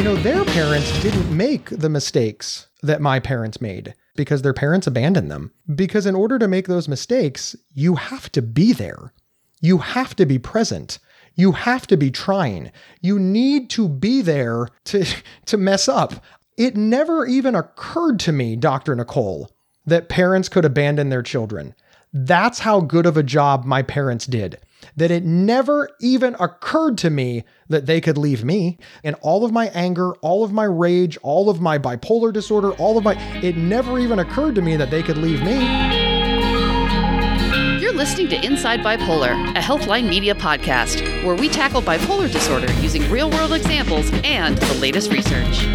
their parents didn't make the mistakes that my parents made because their parents abandoned them. Because in order to make those mistakes, you have to be there. You have to be present. You have to be trying. You need to be there to mess up. It never even occurred to me, Dr. Nicole, that parents could abandon their children. That's how good of a job my parents did. That it never even occurred to me that they could leave me. And all of my anger, all of my rage, all of my bipolar disorder, it never even occurred to me that they could leave me. You're listening to Inside Bipolar, a Healthline Media podcast, where we tackle bipolar disorder using real-world examples and the latest research.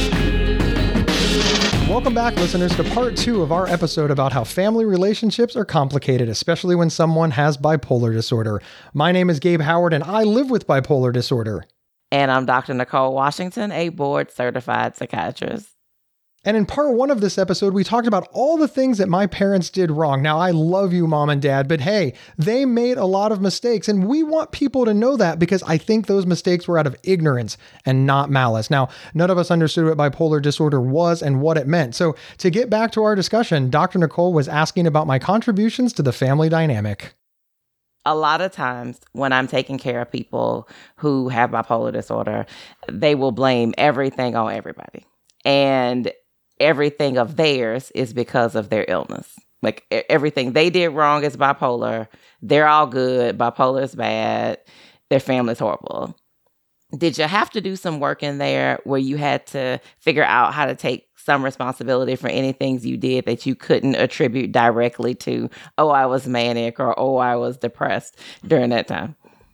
Welcome back, listeners, to part 2 of our episode about how family relationships are complicated, especially when someone has bipolar disorder. My name is Gabe Howard, and I live with bipolar disorder. And I'm Dr. Nicole Washington, a board-certified psychiatrist. And in part 1 of this episode, we talked about all the things that my parents did wrong. Now, I love you, Mom and Dad, but hey, they made a lot of mistakes, and we want people to know that because I think those mistakes were out of ignorance and not malice. Now, none of us understood what bipolar disorder was and what it meant. So to get back to our discussion, Dr. Nicole was asking about my contributions to the family dynamic. A lot of times when I'm taking care of people who have bipolar disorder, they will blame everything on everybody. And everything of theirs is because of their illness. Like everything they did wrong is bipolar. They're all good. Bipolar is bad. Their family's horrible. Did you have to do some work in there where you had to figure out how to take some responsibility for any things you did that you couldn't attribute directly to, oh, I was manic or, oh, I was depressed during that time?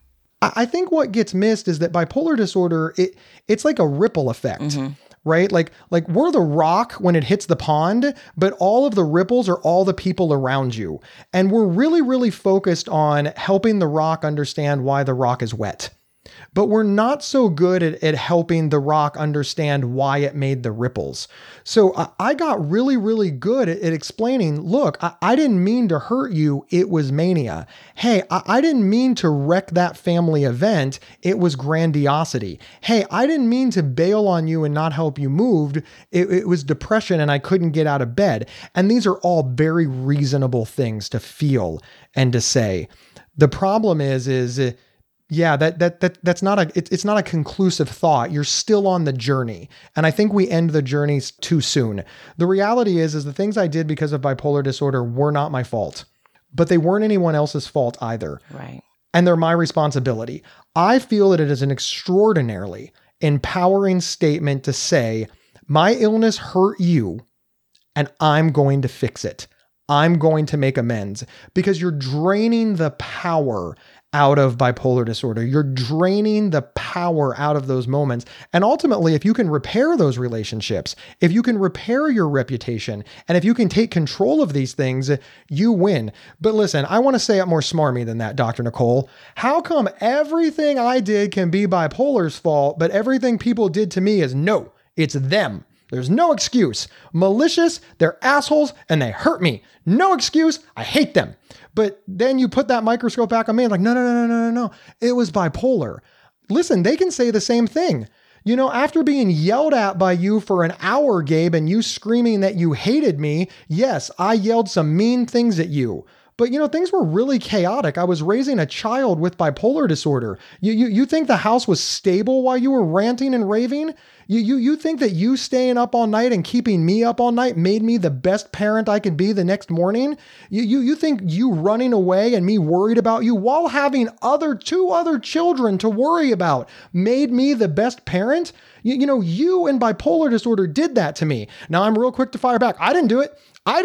I think what gets missed is that bipolar disorder, it's like a ripple effect. Mm-hmm. Right? Like we're the rock when it hits the pond, but all of the ripples are all the people around you. And we're really, really focused on helping the rock understand why the rock is wet. But we're not so good at helping the rock understand why it made the ripples. So I got really, really good at explaining, look, I didn't mean to hurt you. It was mania. Hey, I didn't mean to wreck that family event. It was grandiosity. Hey, I didn't mean to bail on you and not help you move. It was depression and I couldn't get out of bed. And these are all very reasonable things to feel and to say. The problem is yeah, that's not it's not a conclusive thought. You're still on the journey. And I think we end the journey too soon. The reality is the things I did because of bipolar disorder were not my fault, but they weren't anyone else's fault either. Right. And they're my responsibility. I feel that it is an extraordinarily empowering statement to say, my illness hurt you and I'm going to fix it. I'm going to make amends, because you're draining the power out of bipolar disorder. You're draining the power out of those moments. And ultimately, if you can repair those relationships, if you can repair your reputation, and if you can take control of these things, you win. But listen, I want to say it more smarmy than that, Dr. Nicole. How come everything I did can be bipolar's fault, but everything people did to me is no, it's them? There's no excuse. Malicious, they're assholes, and they hurt me. No excuse, I hate them. But then you put that microscope back on me and like, no. It was bipolar. Listen, they can say the same thing. You know, after being yelled at by you for an hour, Gabe, and you screaming that you hated me, yes, I yelled some mean things at you. But, you know, things were really chaotic. I was raising a child with bipolar disorder. You think the house was stable while you were ranting and raving? You think that you staying up all night and keeping me up all night made me the best parent I could be the next morning? You think you running away and me worried about you while having two other children to worry about made me the best parent? You know, you and bipolar disorder did that to me. Now I'm real quick to fire back. I didn't do it.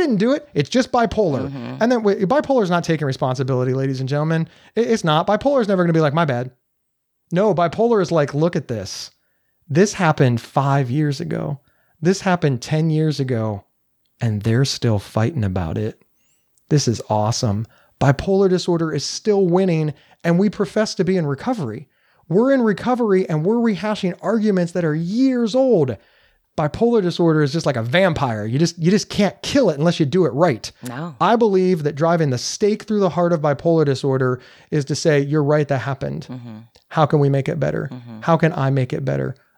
It's just bipolar. Mm-hmm. And then bipolar is not taking responsibility, ladies and gentlemen. It's not. Bipolar is never going to be like, my bad. No, bipolar is like, look at this. This happened 5 years ago. This happened 10 years ago. And they're still fighting about it. This is awesome. Bipolar disorder is still winning, and we profess to be in recovery. We're in recovery and we're rehashing arguments that are years old. Bipolar disorder is just like a vampire. You just can't kill it unless you do it right. No. I believe that driving the stake through the heart of bipolar disorder is to say, you're right, that happened. Mm-hmm. How can we make it better? Mm-hmm. How can I make it better?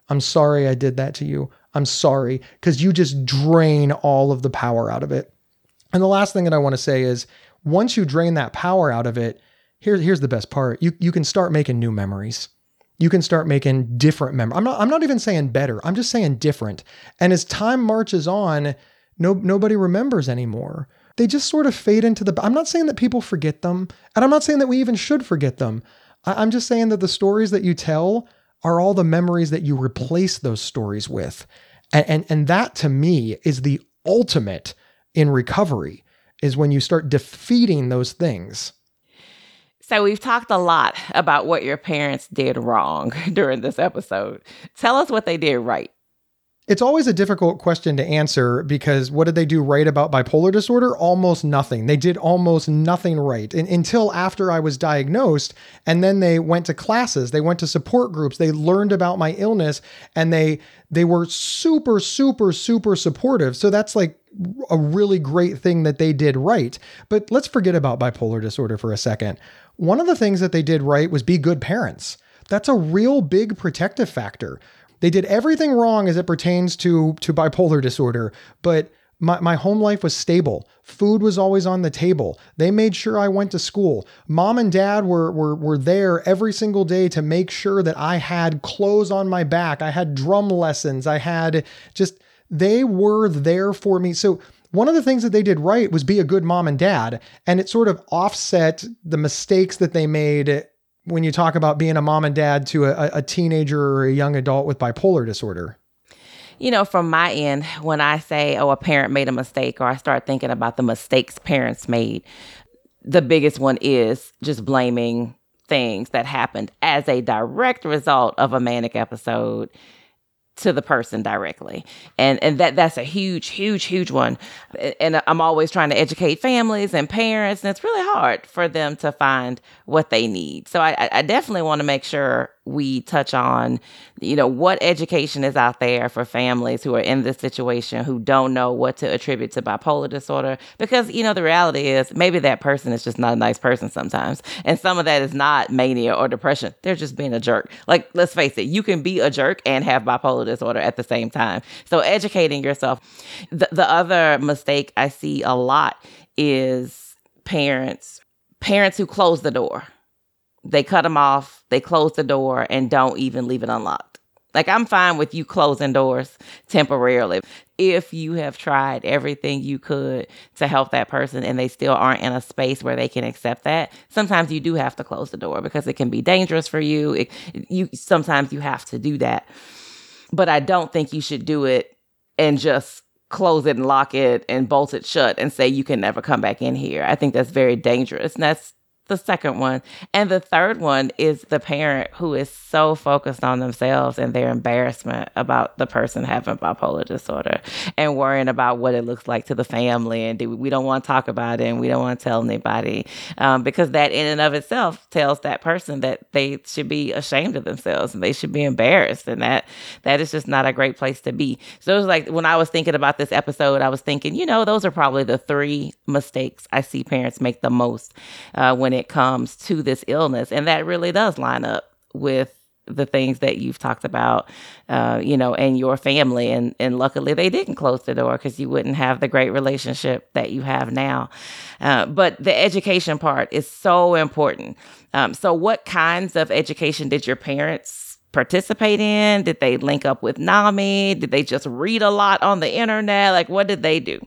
I'm sorry I did that to you. I'm sorry. Because you just drain all of the power out of it. And the last thing that I want to say is once you drain that power out of it, here's the best part. You can start making new memories. You can start making different memories. I'm not even saying better. I'm just saying different. And as time marches on, nobody remembers anymore. They just sort of fade into I'm not saying that people forget them. And I'm not saying that we even should forget them. I'm just saying that the stories that you tell are all the memories that you replace those stories with. And that to me is the ultimate in recovery, is when you start defeating those things. So we've talked a lot about what your parents did wrong during this episode. Tell us what they did right. It's always a difficult question to answer because what did they do right about bipolar disorder? Almost nothing. They did almost nothing right until after I was diagnosed. And then they went to classes, they went to support groups, they learned about my illness, and they were super, super, super supportive. So that's like a really great thing that they did right. But let's forget about bipolar disorder for a second. One of the things that they did right was be good parents. That's a real big protective factor. They did everything wrong as it pertains to bipolar disorder, but my home life was stable. Food was always on the table. They made sure I went to school. Mom and dad were there every single day to make sure that I had clothes on my back. I had drum lessons. They were there for me. So one of the things that they did right was be a good mom and dad, and it sort of offset the mistakes that they made when you talk about being a mom and dad to a teenager or a young adult with bipolar disorder. You know, from my end, when I say, a parent made a mistake, or I start thinking about the mistakes parents made, the biggest one is just blaming things that happened as a direct result of a manic episode to the person directly. And that's a huge one. And I'm always trying to educate families and parents, and it's really hard for them to find what they need. So I definitely want to make sure we touch on, what education is out there for families who are in this situation, who don't know what to attribute to bipolar disorder. Because, the reality is maybe that person is just not a nice person sometimes. And some of that is not mania or depression. They're just being a jerk. Like, let's face it, you can be a jerk and have bipolar disorder at the same time. So educating yourself. The other mistake I see a lot is parents who close the door. They cut them off, they close the door, and don't even leave it unlocked. Like, I'm fine with you closing doors temporarily. If you have tried everything you could to help that person and they still aren't in a space where they can accept that, sometimes you do have to close the door because it can be dangerous for you. Sometimes you have to do that. But I don't think you should do it and just close it and lock it and bolt it shut and say you can never come back in here. I think that's very dangerous. And that's the second one. And the third one is the parent who is so focused on themselves and their embarrassment about the person having bipolar disorder and worrying about what it looks like to the family. And we don't want to talk about it and we don't want to tell anybody because that in and of itself tells that person that they should be ashamed of themselves and they should be embarrassed. And that is just not a great place to be. So it was like when I was thinking about this episode, I was thinking, those are probably the three mistakes I see parents make the most when it comes to this illness. And that really does line up with the things that you've talked about, and your family. And luckily they didn't close the door because you wouldn't have the great relationship that you have now. But the education part is so important. So what kinds of education did your parents participate in? Did they link up with NAMI? Did they just read a lot on the internet? Like, what did they do?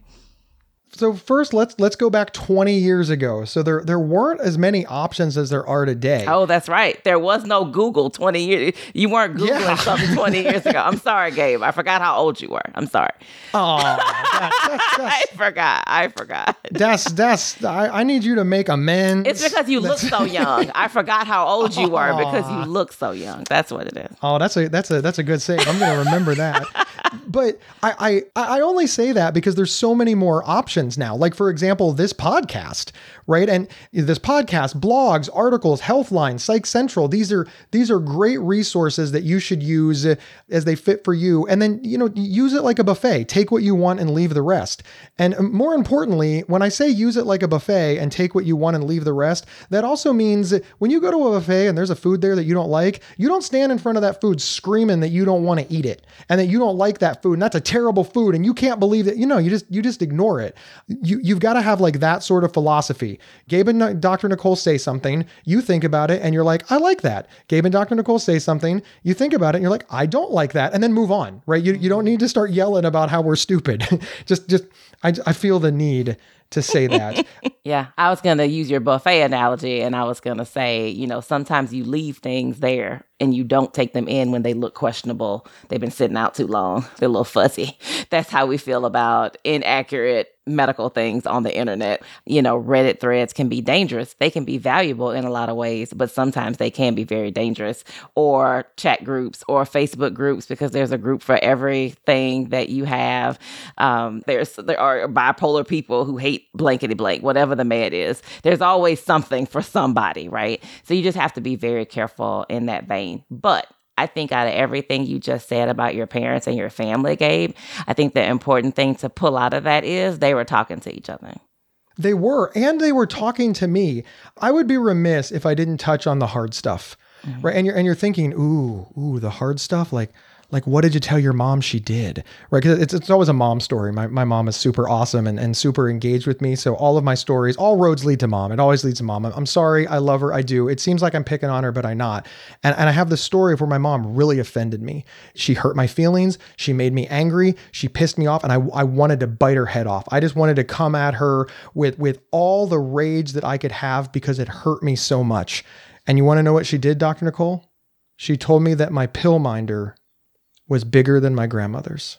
So first, let's go back 20 years ago. So there weren't as many options as there are today. Oh, that's right. There was no Google 20 years. You weren't Googling something 20 years ago. I'm sorry, Gabe. I forgot how old you were. I'm sorry. Oh, I forgot. I need you to make amends. It's because you look so young. I forgot how old you were because you look so young. That's what it is. Oh, that's a good save. I'm going to remember that. But I only say that because there's so many more options now. Like, for example, this podcast, right? And this podcast, blogs, articles, Healthline, Psych Central, these are great resources that you should use as they fit for you. And then, use it like a buffet. Take what you want and leave the rest. And more importantly, when I say use it like a buffet and take what you want and leave the rest, that also means when you go to a buffet and there's a food there that you don't like, you don't stand in front of that food screaming that you don't want to eat it and that you don't like that food and that's a terrible food and you can't believe that, you just ignore it. You've got to have like that sort of philosophy. Gabe and Dr. Nicole say something, you think about it and you're like, I like that. Gabe and Dr. Nicole say something, you think about it and you're like, I don't like that. And then move on, right? You don't need to start yelling about how we're stupid. I feel the need to say that. Yeah, I was going to use your buffet analogy and I was going to say, sometimes you leave things there and you don't take them in when they look questionable. They've been sitting out too long. They're a little fuzzy. That's how we feel about inaccurate medical things on the internet. Reddit threads can be dangerous. They can be valuable in a lot of ways, but sometimes they can be very dangerous. Or chat groups or Facebook groups, because there's a group for everything that you have. There are bipolar people who hate blankety blank, whatever the mad is. There's always something for somebody, right? So you just have to be very careful in that vein. But I think out of everything you just said about your parents and your family, Gabe, I think the important thing to pull out of that is they were talking to each other. They were, and they were talking to me. I would be remiss if I didn't touch on the hard stuff, right? And you're thinking, ooh, the hard stuff, like what did you tell your mom she did, right? Because it's always a mom story. My mom is super awesome and super engaged with me. So all of my stories, all roads lead to mom. It always leads to mom. I'm sorry. I love her. I do. It seems like I'm picking on her, but I'm not. And I have this story of where my mom really offended me. She hurt my feelings. She made me angry. She pissed me off. And I wanted to bite her head off. I just wanted to come at her with all the rage that I could have because it hurt me so much. And you want to know what she did, Dr. Nicole? She told me that my pill minder was bigger than my grandmother's.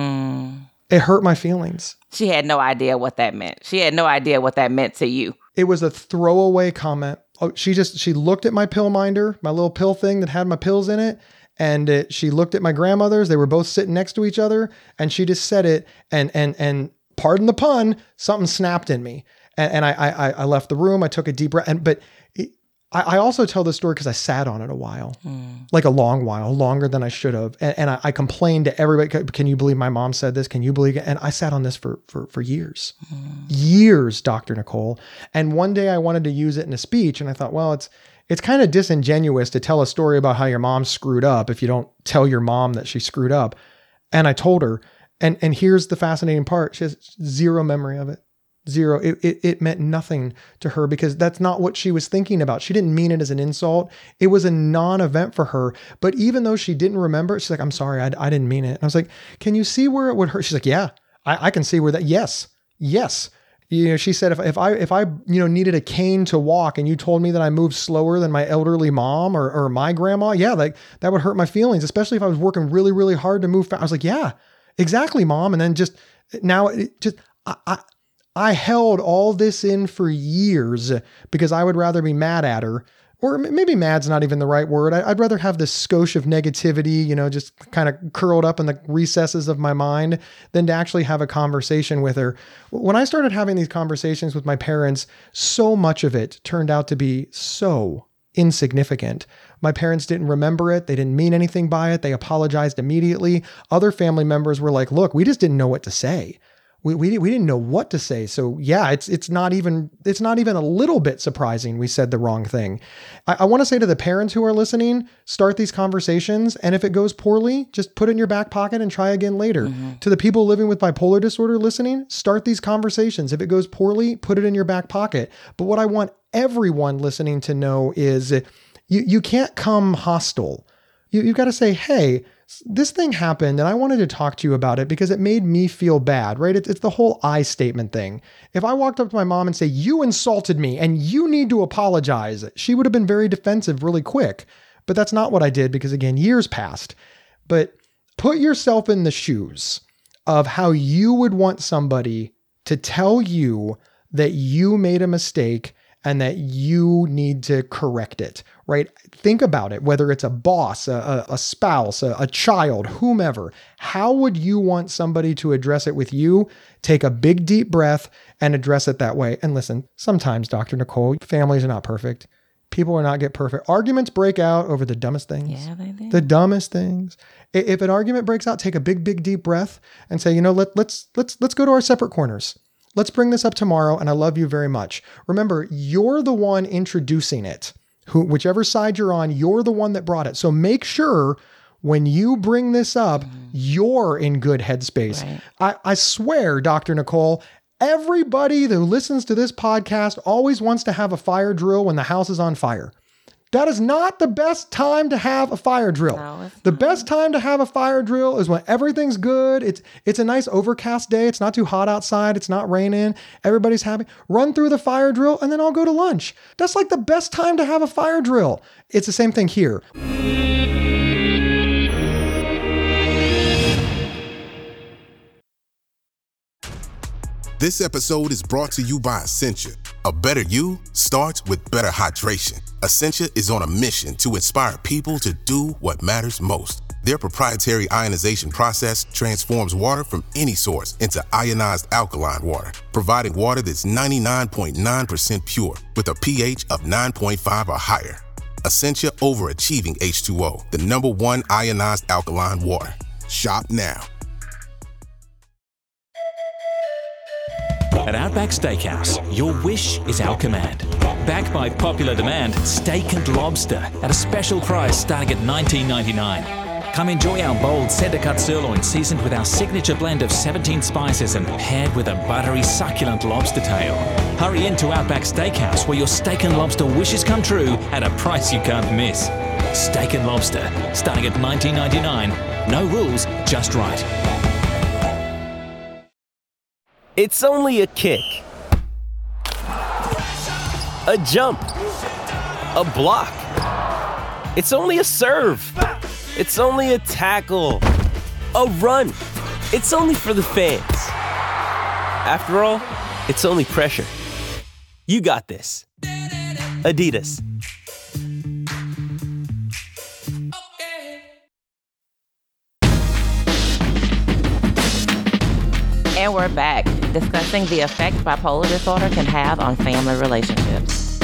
It hurt my feelings. She had no idea what that meant. She had no idea what that meant to you. It was a throwaway comment. Oh, she looked at my pill minder, my little pill thing that had my pills in it. And she looked at my grandmother's. They were both sitting next to each other. And she just said it. And pardon the pun, something snapped in me. And I left the room. I took a deep breath. I also tell this story because I sat on it a while, like a long while, longer than I should have. And I complained to everybody. Can you believe my mom said this? Can you believe it? And I sat on this for years, years, Dr. Nicole. And one day I wanted to use it in a speech. And I thought, well, it's kind of disingenuous to tell a story about how your mom screwed up if you don't tell your mom that she screwed up. And I told her, and here's the fascinating part. She has zero memory of it. Zero. It meant nothing to her because that's not what she was thinking about. She didn't mean it as an insult. It was a non-event for her. But even though she didn't remember it, she's like, I'm sorry, I didn't mean it. And I was like, can you see where it would hurt? She's like, yeah, I can see where that. Yes. She said, if I needed a cane to walk and you told me that I moved slower than my elderly mom or my grandma, yeah, like that would hurt my feelings, especially if I was working really, really hard to move fast. I was like, yeah, exactly, mom. And then I held all this in for years because I would rather be mad at her, or maybe mad's not even the right word. I'd rather have this skosh of negativity, just kind of curled up in the recesses of my mind than to actually have a conversation with her. When I started having these conversations with my parents, so much of it turned out to be so insignificant. My parents didn't remember it. They didn't mean anything by it. They apologized immediately. Other family members were like, look, we just didn't know what to say. We didn't know what to say. So yeah, it's not even a little bit surprising we said the wrong thing. I want to say to the parents who are listening, start these conversations. And if it goes poorly, just put it in your back pocket and try again later. Mm-hmm. To the people living with bipolar disorder listening, start these conversations. If it goes poorly, put it in your back pocket. But what I want everyone listening to know is you can't come hostile. You've got to say, hey, this thing happened and I wanted to talk to you about it because it made me feel bad, right? It's the whole I statement thing. If I walked up to my mom and say, you insulted me and you need to apologize, she would have been very defensive really quick. But that's not what I did because, again, years passed. But put yourself in the shoes of how you would want somebody to tell you that you made a mistake and that you need to correct it, right? Think about it, whether it's a boss, a spouse, a child, whomever. How would you want somebody to address it with you? Take a big, deep breath and address it that way. And listen, sometimes, Dr. Nicole, families are not perfect. People are not get perfect. Arguments break out over the dumbest things. Yeah, they do. The dumbest things. If an argument breaks out, take a big, big, deep breath and say, let's go to our separate corners. Let's bring this up tomorrow, and I love you very much. Remember, you're the one introducing it. Whichever side you're on, you're the one that brought it. So make sure when you bring this up, you're in good headspace. Right. I swear, Dr. Nicole, everybody who listens to this podcast always wants to have a fire drill when the house is on fire. That is not the best time to have a fire drill. No, the best time to have a fire drill is when everything's good. It's a nice overcast day. It's not too hot outside. It's not raining. Everybody's happy. Run through the fire drill and then I'll go to lunch. That's like the best time to have a fire drill. It's the same thing here. This episode is brought to you by Essentia. A better you starts with better hydration. Essentia is on a mission to inspire people to do what matters most. Their proprietary ionization process transforms water from any source into ionized alkaline water, providing water that's 99.9% pure with a pH of 9.5 or higher. Essentia overachieving H2O, the #1 ionized alkaline water. Shop now. At Outback Steakhouse, your wish is our command. Backed by popular demand, steak and lobster at a special price starting at $19.99. Come enjoy our bold center-cut sirloin seasoned with our signature blend of 17 spices and paired with a buttery, succulent lobster tail. Hurry into Outback Steakhouse where your steak and lobster wishes come true at a price you can't miss. Steak and lobster starting at $19.99. No rules, just right. It's only a kick, a jump, a block. It's only a serve. It's only a tackle, a run. It's only for the fans. After all, it's only pressure. You got this. Adidas. And we're back discussing the effect bipolar disorder can have on family relationships.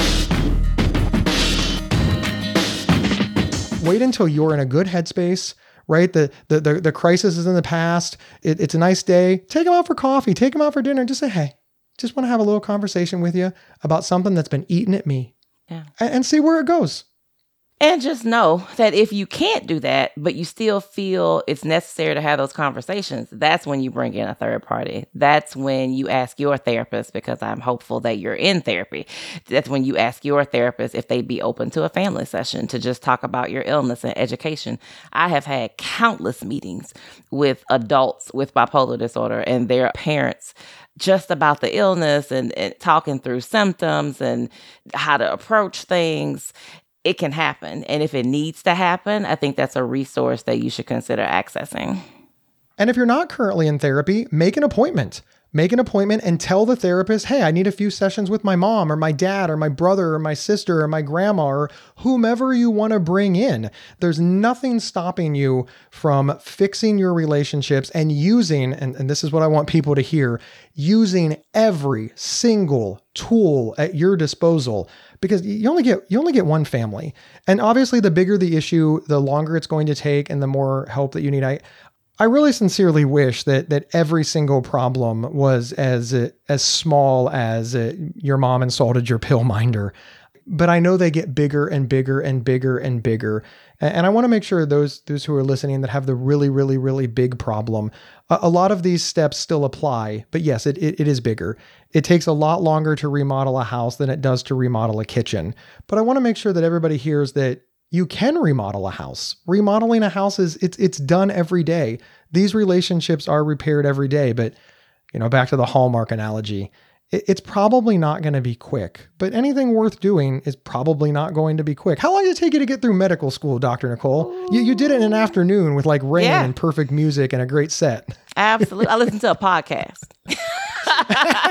Wait until you're in a good headspace, right? The crisis is in the past. It's a nice day. Take them out for coffee. Take them out for dinner. Just say, hey, just want to have a little conversation with you about something that's been eating at me. Yeah. And see where it goes. And just know that if you can't do that, but you still feel it's necessary to have those conversations, that's when you bring in a third party. That's when you ask your therapist, because I'm hopeful that you're in therapy. That's when you ask your therapist if they'd be open to a family session to just talk about your illness and education. I have had countless meetings with adults with bipolar disorder and their parents just about the illness and talking through symptoms and how to approach things. It can happen. And if it needs to happen, I think that's a resource that you should consider accessing. And if you're not currently in therapy, make an appointment. Make an appointment and tell the therapist, hey, I need a few sessions with my mom or my dad or my brother or my sister or my grandma or whomever you want to bring in. There's nothing stopping you from fixing your relationships and using, and this is what I want people to hear, using every single tool at your disposal, because you only get one family. And obviously the bigger the issue, the longer it's going to take and the more help that you need. I really sincerely wish that every single problem was as small as your mom insulted your pill minder. But I know they get bigger and bigger and bigger and bigger. And I want to make sure those who are listening that have the really, really, really big problem, a lot of these steps still apply. But yes, it is bigger. It takes a lot longer to remodel a house than it does to remodel a kitchen. But I want to make sure that everybody hears that you can remodel a house. Remodeling a house it's done every day. These relationships are repaired every day. But, back to the Hallmark analogy, it's probably not going to be quick. But anything worth doing is probably not going to be quick. How long did it take you to get through medical school, Dr. Nicole? You did it in an afternoon with like rain and perfect music and a great set. Absolutely. I listened to a podcast. I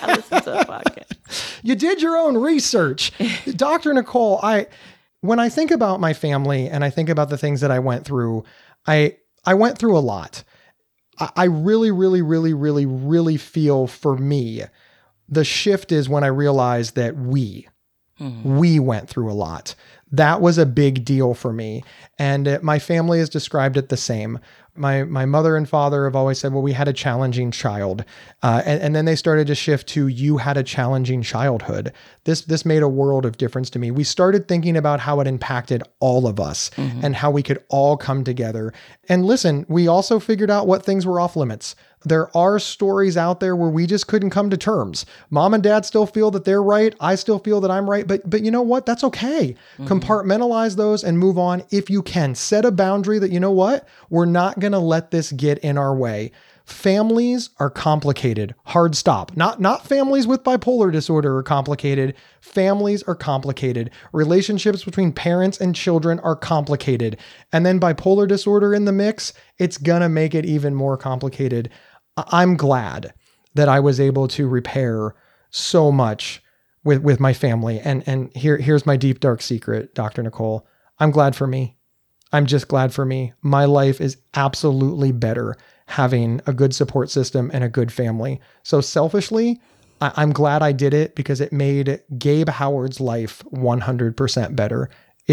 listen to a podcast. You did your own research. Dr. Nicole, when I think about my family and I think about the things that I went through, I went through a lot. I really, really, really, really, really feel for me, the shift is when I realized that we went through a lot. That was a big deal for me. And my family has described it the same. My mother and father have always said, well, we had a challenging child. And then they started to shift to, you had a challenging childhood. This made a world of difference to me. We started thinking about how it impacted all of us and how we could all come together. And listen, we also figured out what things were off limits. There are stories out there where we just couldn't come to terms. Mom and dad still feel that they're right. I still feel that I'm right. But you know what? That's okay. Compartmentalize those and move on if you can. Set a boundary that, you know what? We're not going to let this get in our way. Families are complicated. Hard stop. Not families with bipolar disorder are complicated. Families are complicated. Relationships between parents and children are complicated. And then bipolar disorder in the mix, it's going to make it even more complicated. I'm glad that I was able to repair so much with my family. And here's my deep, dark secret, Dr. Nicole. I'm glad for me. I'm just glad for me. My life is absolutely better having a good support system and a good family. So selfishly, I'm glad I did it because it made Gabe Howard's life 100% better.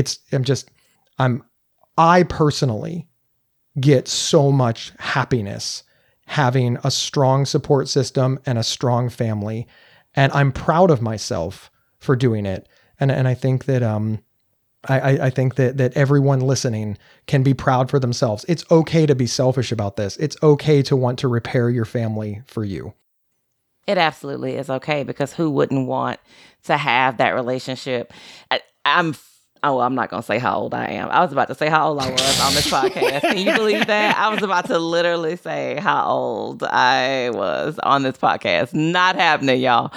I personally get so much happiness having a strong support system and a strong family. And I'm proud of myself for doing it. And I think that, I think that everyone listening can be proud for themselves. It's okay to be selfish about this. It's okay to want to repair your family for you. It absolutely is okay, because who wouldn't want to have that relationship? I'm not going to say how old I am. I was about to say how old I was on this podcast. Can you believe that? I was about to literally say how old I was on this podcast. Not happening, y'all.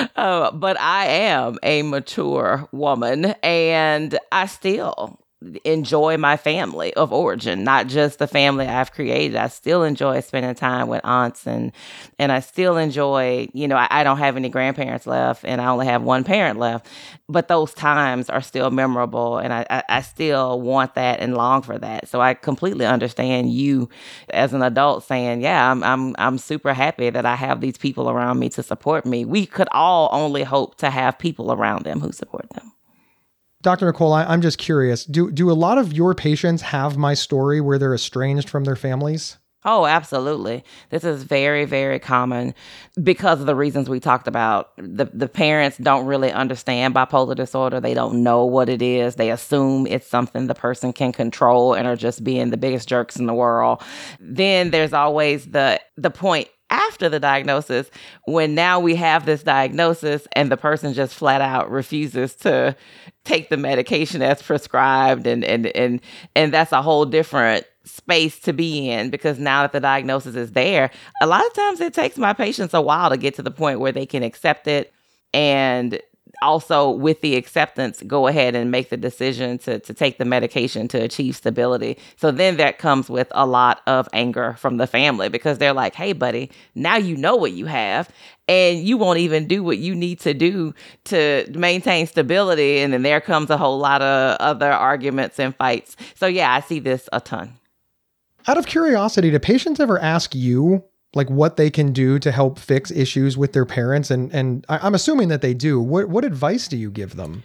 But I am a mature woman, and I still enjoy my family of origin, not just the family I've created. I still enjoy spending time with aunts, and I still enjoy, I don't have any grandparents left, and I only have one parent left, but those times are still memorable, and I still want that and long for that. So I completely understand you as an adult saying, yeah, I'm super happy that I have these people around me to support me. We could all only hope to have people around them who support them. Dr. Nicole, I'm just curious, do a lot of your patients have my story where they're estranged from their families? Oh, absolutely. This is very, very common because of the reasons we talked about. The parents don't really understand bipolar disorder. They don't know what it is. They assume it's something the person can control and are just being the biggest jerks in the world. Then there's always the point after the diagnosis, when now we have this diagnosis and the person just flat out refuses to take the medication as prescribed. And that's a whole different space to be in, because now that the diagnosis is there, a lot of times it takes my patients a while to get to the point where they can accept it, and also with the acceptance, go ahead and make the decision to take the medication to achieve stability. So then that comes with a lot of anger from the family, because they're like, hey, buddy, now you know what you have, and you won't even do what you need to do to maintain stability. And then there comes a whole lot of other arguments and fights. So yeah, I see this a ton. Out of curiosity, do patients ever ask you like what they can do to help fix issues with their parents? And I'm assuming that they do. What advice do you give them?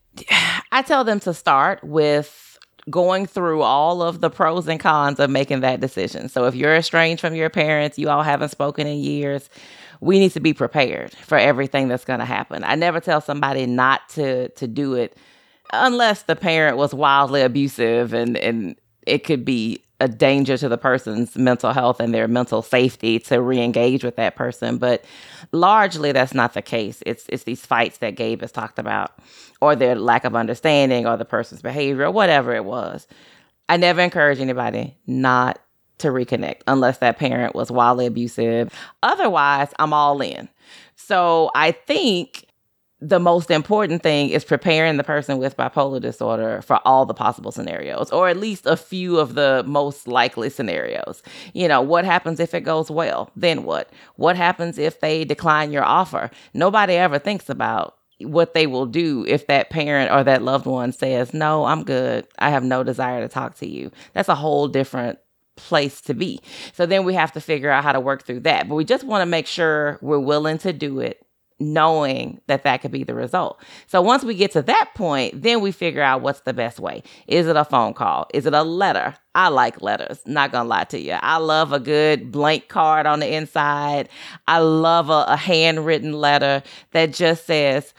I tell them to start with going through all of the pros and cons of making that decision. So if you're estranged from your parents, you all haven't spoken in years, we need to be prepared for everything that's going to happen. I never tell somebody not to do it unless the parent was wildly abusive and it could be a danger to the person's mental health and their mental safety to re-engage with that person. But largely that's not the case. It's these fights that Gabe has talked about, or their lack of understanding, or the person's behavior, or whatever it was. I never encourage anybody not to reconnect unless that parent was wildly abusive. Otherwise, I'm all in. So I think the most important thing is preparing the person with bipolar disorder for all the possible scenarios, or at least a few of the most likely scenarios. What happens if it goes well? Then what? What happens if they decline your offer? Nobody ever thinks about what they will do if that parent or that loved one says, no, I'm good. I have no desire to talk to you. That's a whole different place to be. So then we have to figure out how to work through that. But we just want to make sure we're willing to do it, knowing that could be the result. So once we get to that point, then we figure out what's the best way. Is it a phone call? Is it a letter? I like letters, not gonna lie to you. I love a good blank card on the inside. I love a handwritten letter that just says,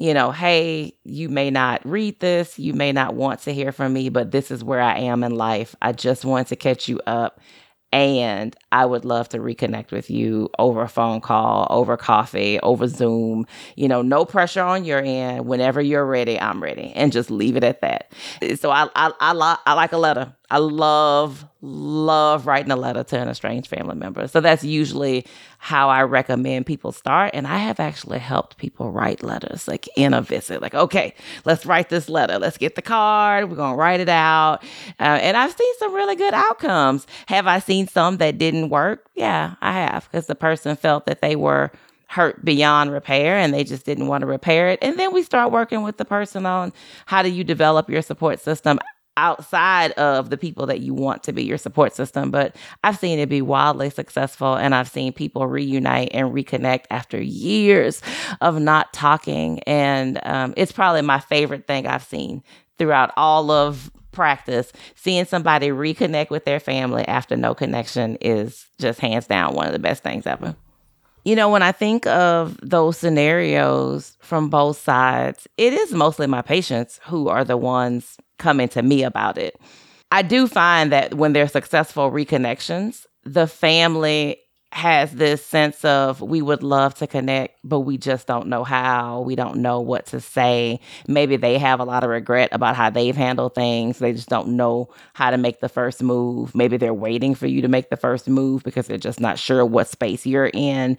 hey, you may not read this, you may not want to hear from me, but this is where I am in life. I just wanted to catch you up. And I would love to reconnect with you over a phone call, over coffee, over Zoom. No pressure on your end. Whenever you're ready, I'm ready. And just leave it at that. So I like a letter. I love writing a letter to an estranged family member. So that's usually how I recommend people start. And I have actually helped people write letters, like in a visit. Like, okay, let's write this letter. Let's get the card. We're going to write it out. And I've seen some really good outcomes. Have I seen some that didn't work? Yeah, I have. Because the person felt that they were hurt beyond repair and they just didn't want to repair it. And then we start working with the person on how do you develop your support system outside of the people that you want to be your support system. But I've seen it be wildly successful, and I've seen people reunite and reconnect after years of not talking. And it's probably my favorite thing I've seen throughout all of practice. Seeing somebody reconnect with their family after no connection is just hands down one of the best things ever. When I think of those scenarios from both sides, it is mostly my patients who are the ones coming to me about it. I do find that when there's successful reconnections, the family has this sense of, we would love to connect, but we just don't know how. We don't know what to say. Maybe they have a lot of regret about how they've handled things. They just don't know how to make the first move. Maybe they're waiting for you to make the first move because they're just not sure what space you're in.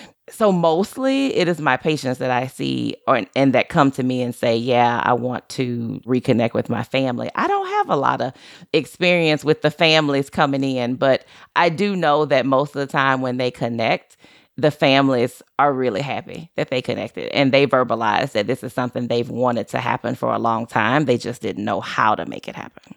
So mostly it is my patients that I see and that come to me and say, yeah, I want to reconnect with my family. I don't have a lot of experience with the families coming in, but I do know that most of the time when they connect, the families are really happy that they connected and they verbalize that this is something they've wanted to happen for a long time. They just didn't know how to make it happen.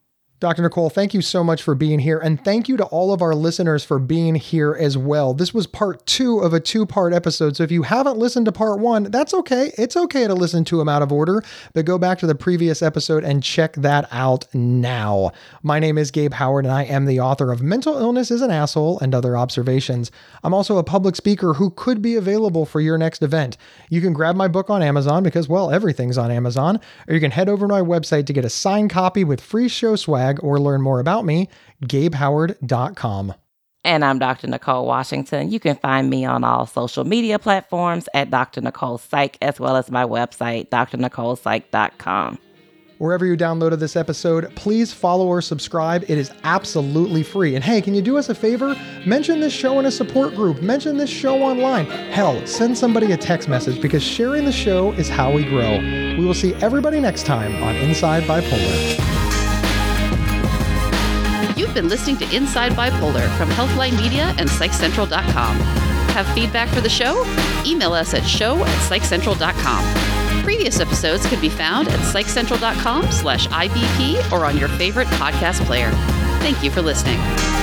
Dr. Nicole, thank you so much for being here. And thank you to all of our listeners for being here as well. This was part 2 of a 2-part episode. So if you haven't listened to part 1, that's okay. It's okay to listen to them out of order, but go back to the previous episode and check that out now. My name is Gabe Howard, and I am the author of Mental Illness is an Asshole and Other Observations. I'm also a public speaker who could be available for your next event. You can grab my book on Amazon because, well, everything's on Amazon, or you can head over to my website to get a signed copy with free show swag or learn more about me, GabeHoward.com. And I'm Dr. Nicole Washington. You can find me on all social media platforms at Dr. Nicole Psych, as well as my website, drnicolepsych.com. Wherever you downloaded this episode, please follow or subscribe. It is absolutely free. And hey, can you do us a favor? Mention this show in a support group. Mention this show online. Hell, send somebody a text message, because sharing the show is how we grow. We will see everybody next time on Inside Bipolar. You've been listening to Inside Bipolar from Healthline Media and PsychCentral.com. Have feedback for the show? Email us at show@PsychCentral.com. Previous episodes can be found at PsychCentral.com/IBP or on your favorite podcast player. Thank you for listening.